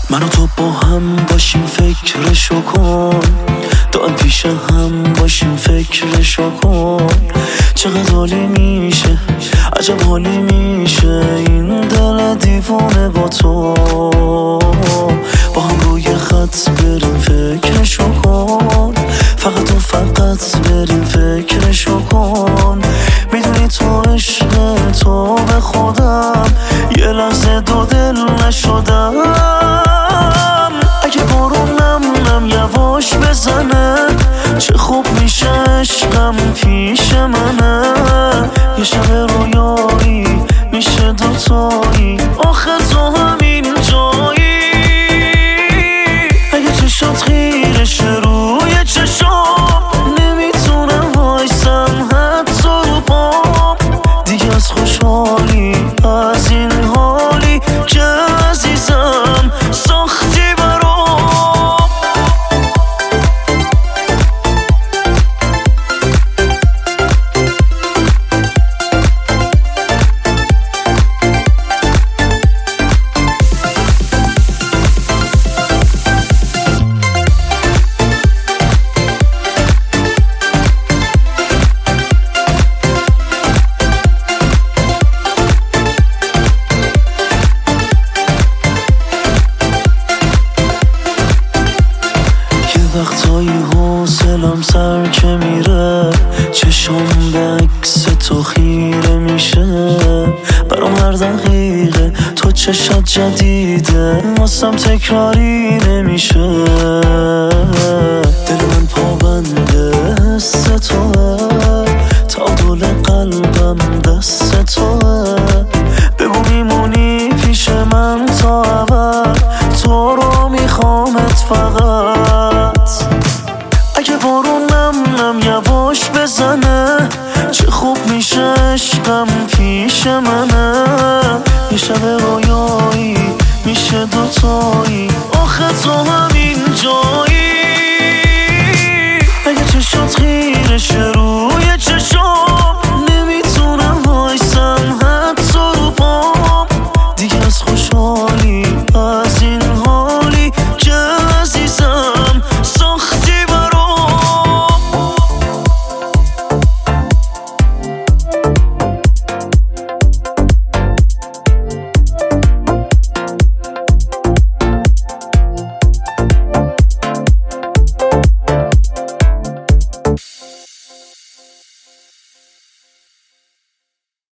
من و تو با هم باشیم فکرشو کن، دائم پیش هم باشیم فکرشو کن. چقدر حالی میشه، عجب حالی میشه این دل دیوونه با تو. با هم روی خط بریم فکرشو کن، فقط و فقط بریم فکرشو کن. میدونی تو عشق تو به خودم یه لحظه دو دل نشدم. اگه بارون نم یواش بزنه چه خوب میشه عشقم پیش منه. یه شب رویایی میشه دوتایی، آخه تو همین جایی. اگه چشات خیرشه روی چشام نمیتونم وایسم حتی رو پام. دیگه از خوشحالی از این حالی که عزیزم ساختی برام. وقتایی حوصلم سر که میره، چشم به عکس تو خیره میشه. برام هر دقیقه تو چشات جدیده، واسم تکراری نمیشه. دل من پابنده حس توه، تعادل قلبم دست توه. بگو میمونی پیش من تا ابد، تو رو میخوامت فقط. اگه بارون نم یواش بزنه چه خوب میشه عشقم پیش منه.